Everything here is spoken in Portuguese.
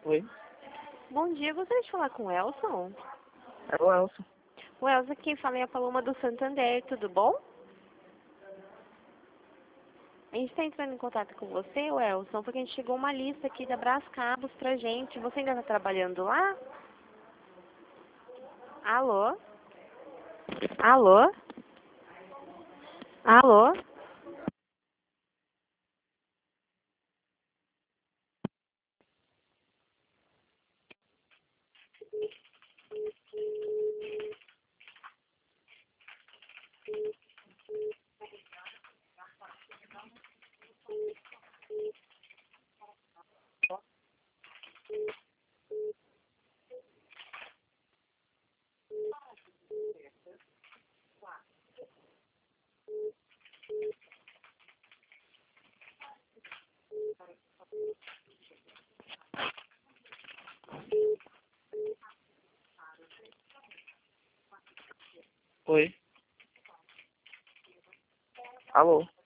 Oi, Bom dia, gostaria de falar com o Elson. é o Elson. O Elson, quem fala é a Paloma do Santander, tudo bom? A gente está entrando em contato com você, o Elson, porque a gente chegou uma lista aqui da Brascabos pra gente. Você ainda está trabalhando lá? Alô? Alô? Alô? Oi. Alô.